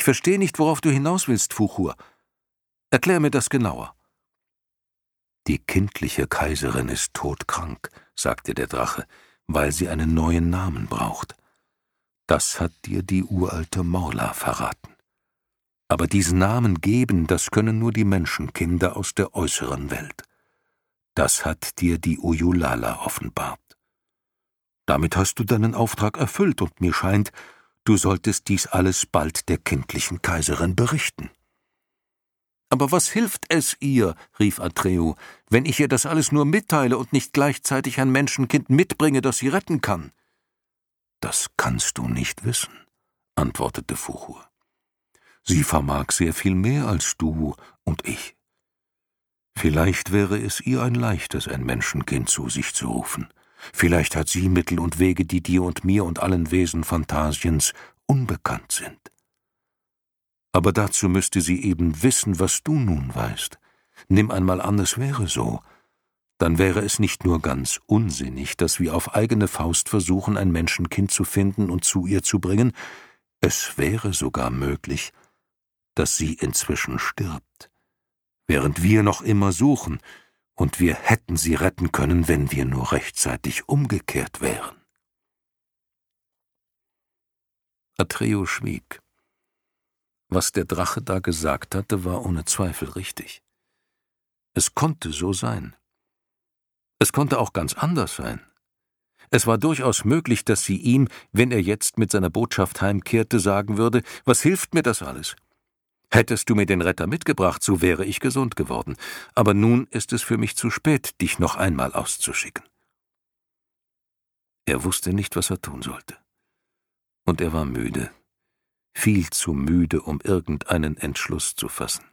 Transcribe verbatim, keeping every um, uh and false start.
Ich verstehe nicht, worauf du hinaus willst, Fuchur. Erklär mir das genauer.« »Die kindliche Kaiserin ist todkrank«, sagte der Drache, »weil sie einen neuen Namen braucht. Das hat dir die uralte Morla verraten. Aber diesen Namen geben, das können nur die Menschenkinder aus der äußeren Welt. Das hat dir die Uyulala offenbart. Damit hast du deinen Auftrag erfüllt, und mir scheint, du solltest dies alles bald der kindlichen Kaiserin berichten.« »Aber was hilft es ihr«, rief Atreo, »wenn ich ihr das alles nur mitteile und nicht gleichzeitig ein Menschenkind mitbringe, das sie retten kann?« »Das kannst du nicht wissen«, antwortete Fuchur. »Sie vermag sehr viel mehr als du und ich. Vielleicht wäre es ihr ein leichtes, ein Menschenkind zu sich zu rufen. Vielleicht hat sie Mittel und Wege, die dir und mir und allen Wesen Phantasiens unbekannt sind. Aber dazu müsste sie eben wissen, was du nun weißt. Nimm einmal an, es wäre so. Dann wäre es nicht nur ganz unsinnig, dass wir auf eigene Faust versuchen, ein Menschenkind zu finden und zu ihr zu bringen. Es wäre sogar möglich, dass sie inzwischen stirbt, während wir noch immer suchen, und wir hätten sie retten können, wenn wir nur rechtzeitig umgekehrt wären.« Atreo schwieg. Was der Drache da gesagt hatte, war ohne Zweifel richtig. Es konnte so sein. Es konnte auch ganz anders sein. Es war durchaus möglich, dass sie ihm, wenn er jetzt mit seiner Botschaft heimkehrte, sagen würde: »Was hilft mir das alles? Hättest du mir den Retter mitgebracht, so wäre ich gesund geworden. Aber nun ist es für mich zu spät, dich noch einmal auszuschicken.« Er wusste nicht, was er tun sollte. Und er war müde. Viel zu müde, um irgendeinen Entschluss zu fassen.